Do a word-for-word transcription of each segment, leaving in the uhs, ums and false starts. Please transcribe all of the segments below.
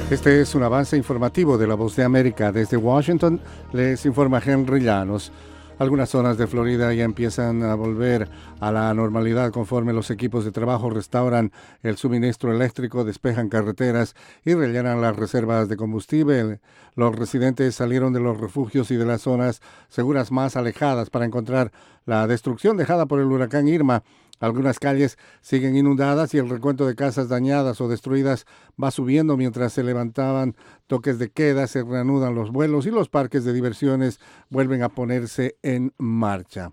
Este es un avance informativo de La Voz de América. Desde Washington les informa Henry Llanos. Algunas zonas de Florida ya empiezan a volver a la normalidad conforme los equipos de trabajo restauran el suministro eléctrico, despejan carreteras y rellenan las reservas de combustible. Los residentes salieron de los refugios y de las zonas seguras más alejadas para encontrar la destrucción dejada por el huracán Irma. Algunas calles siguen inundadas y el recuento de casas dañadas o destruidas va subiendo mientras se levantaban toques de queda, se reanudan los vuelos y los parques de diversiones vuelven a ponerse en marcha.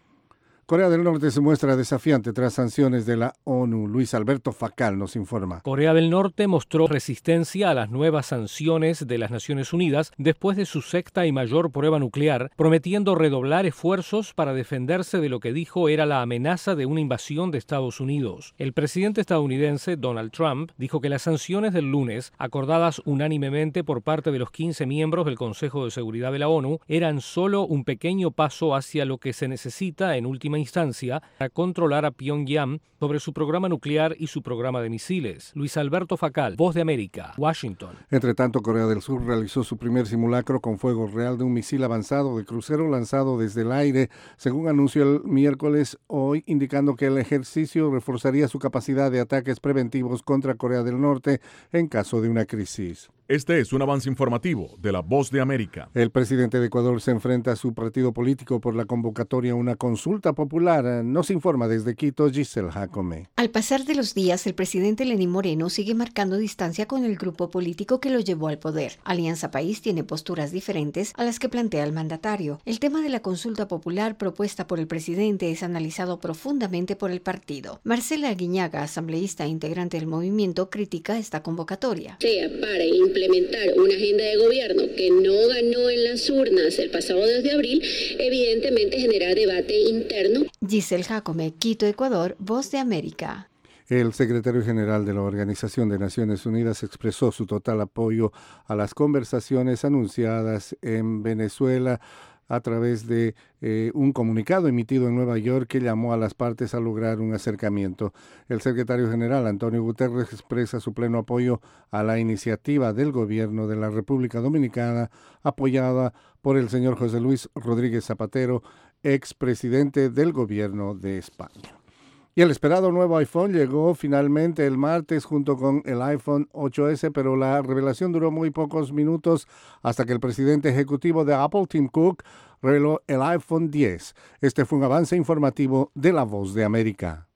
Corea del Norte se muestra desafiante tras sanciones de la ONU. Luis Alberto Facal nos informa. Corea del Norte mostró resistencia a las nuevas sanciones de las Naciones Unidas después de su sexta y mayor prueba nuclear, prometiendo redoblar esfuerzos para defenderse de lo que dijo era la amenaza de una invasión de Estados Unidos. El presidente estadounidense Donald Trump dijo que las sanciones del lunes, acordadas unánimemente por parte de los quince miembros del Consejo de Seguridad de la ONU, eran solo un pequeño paso hacia lo que se necesita en última instancia para controlar a Pyongyang sobre su programa nuclear y su programa de misiles. Luis Alberto Facal, Voz de América, Washington. Entre tanto, Corea del Sur realizó su primer simulacro con fuego real de un misil avanzado de crucero lanzado desde el aire, según anunció el miércoles hoy, indicando que el ejercicio reforzaría su capacidad de ataques preventivos contra Corea del Norte en caso de una crisis. Este es un avance informativo de La Voz de América. El presidente de Ecuador se enfrenta a su partido político por la convocatoria a una consulta popular. Nos informa desde Quito Giselle Jacome. Al pasar de los días, el presidente Lenín Moreno sigue marcando distancia con el grupo político que lo llevó al poder. Alianza País tiene posturas diferentes a las que plantea el mandatario. El tema de la consulta popular propuesta por el presidente es analizado profundamente por el partido. Marcela Aguiñaga, asambleísta e integrante del movimiento, critica esta convocatoria. Sea para implementar una agenda de gobierno que no ganó en las urnas el pasado dos de abril, evidentemente genera debate interno. Giselle Jacome, Quito, Ecuador, Voz de América. El secretario general de la Organización de Naciones Unidas expresó su total apoyo a las conversaciones anunciadas en Venezuela a través de eh, un comunicado emitido en Nueva York que llamó a las partes a lograr un acercamiento. El secretario general, Antonio Guterres, expresa su pleno apoyo a la iniciativa del gobierno de la República Dominicana, apoyada por el señor José Luis Rodríguez Zapatero, expresidente del gobierno de España. Y el esperado nuevo iPhone llegó finalmente el martes junto con el iPhone ocho ese, pero la revelación duró muy pocos minutos hasta que el presidente ejecutivo de Apple, Tim Cook, reveló el iPhone diez. Este fue un avance informativo de La Voz de América.